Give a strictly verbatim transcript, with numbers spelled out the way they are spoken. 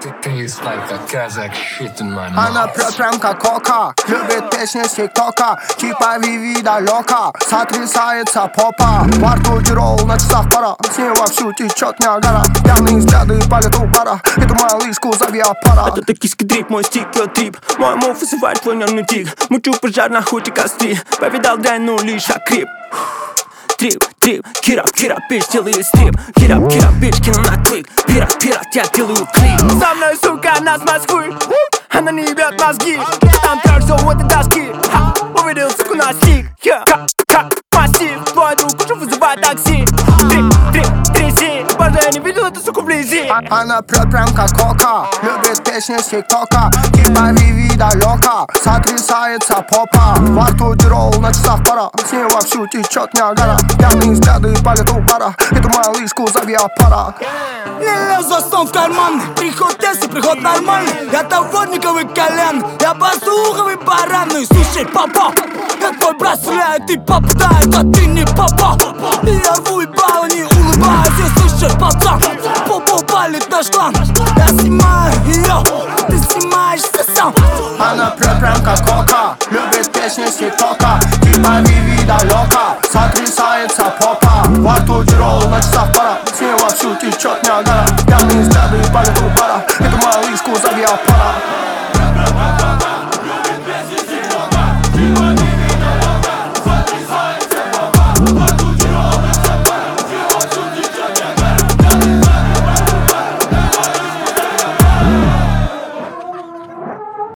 Tastes like a Kazakh shit in my mouth. Она прет прям как кока, любит песни с тиктока, типа Виви далека, сотрясается попа. Во рту тирол, на часах пора, с ней вовсю течет Ниагара. Пьяные взгляды палят у бара, эту малышку зови аппарат. Это токийский дрип, мой стик, ее трип. Мой мув вызывает твой нервный тик. Мучу пожар на хуте костри, повидал дрянь, ну лишь окрип. Трип, трип, кирап, кирап, бич, делаю стрип. Кирап, кирап, бич, кину на клик. Пират, пират, я делаю клип. Со мной, сука, она с Москвы, она не ебет мозги. Там так все вот и доски. Увидел, суку, на стик. Ха, ха, массив, твой друг уже вызывает такси. Трип, трип, тряси, боже, я не видел эту суку вблизи. Она прет прям как кока, любит песни с тиктока, типа Виви далека, сотрясается попа. Во рту тирол, на часах пора, с ней вовсю течет Ниагара. Пьяные взгляды палят у бара, эту малышку зови аппарат. Не лез за сон в карман, приход если приход нормальный. Я товарниковый колян, я послуховый баран. Ну и слушай, папа, я твой брат стреляет и попадает, а ты не папа. И я рву ебало, не улыбаюсь, и слушай, пацан, попу палит наш клан. Я снимаю ее, ты снимаешься сам. Она прет прям как кока, любит песни с тиктока, типа Виви далека, сотрясается попа. Во рту тирол, на часах пора, с ней вовсю течет Ниагара. Пьяные взгляды палят у бара, эту малышку зови аппарат.